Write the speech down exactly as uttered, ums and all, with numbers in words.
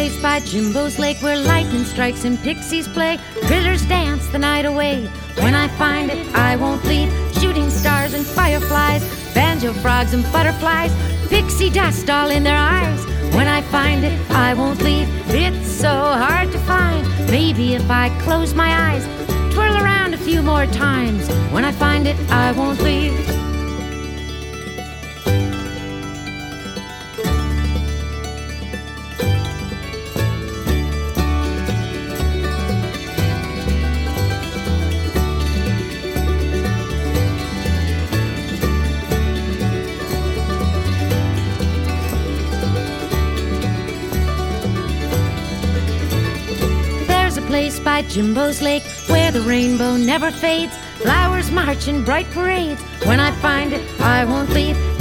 place by Jimbo's Lake where lightning strikes and pixies play. Critters dance the night away. When I find it, I won't leave. Shooting stars and fireflies, banjo frogs and butterflies, pixie dust all in their eyes. When I find it, I won't leave. It's so hard to find. Maybe if I close my eyes, twirl around a few more times. When I find it, I won't leave. Place by Jimbo's Lake where the rainbow never fades. Flowers march in bright parades. When I find it, I won't leave.